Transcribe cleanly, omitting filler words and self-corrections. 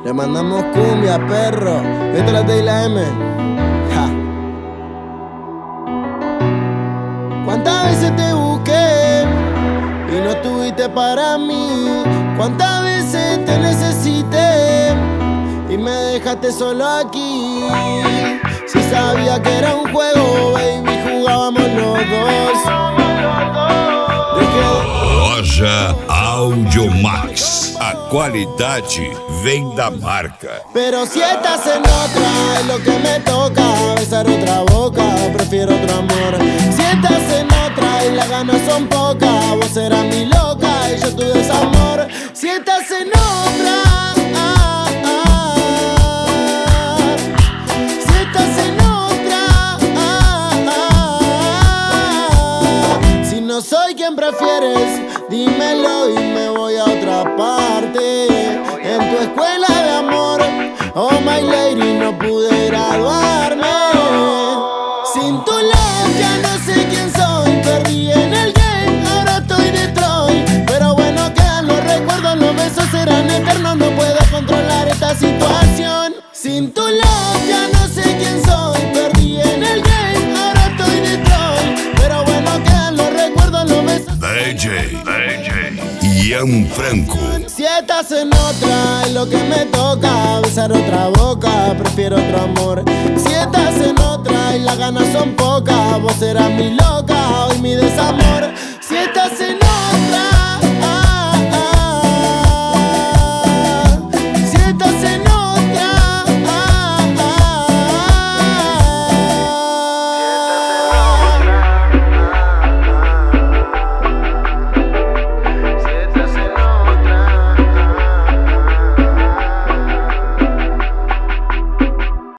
Le mandamos cumbia, perro. Esta es la T y la M. Ja. ¿Cuántas veces te busqué y no estuviste para mí? ¿Cuántas veces te necesité y me dejaste solo aquí? Si sabía que era un juego, baby, jugábamos los dos. Loja Audiomax. A qualidade vem da marca. Pero si estás en otra, es lo que me toca. Besar otra boca, prefiero otro amor. Si estás en otra y las ganas son pocas, vos serás mi loca y yo tu desamor. Si estás en otra, si estás en otra, si no soy quien prefieres, dímelo y me voy a otra parte. En tu escuela de amor, oh my lady, no pude graduarme. Sin tu love ya no sé quién soy. Perdí en el game, ahora estoy Detroit. Pero bueno, quedan los recuerdos, los besos serán eternos. No puedo controlar esta situación. Sin tu love ya no sé quién soy. Perdí en el game, ahora estoy Detroit. Pero bueno, quedan los recuerdos, los besos. DJ Ian Franco. Si estás en otra, es lo que me toca. Besar otra boca, prefiero otro amor. Si estás en otra y las ganas son pocas, vos serás mi loca, hoy mi desamor. Si estás en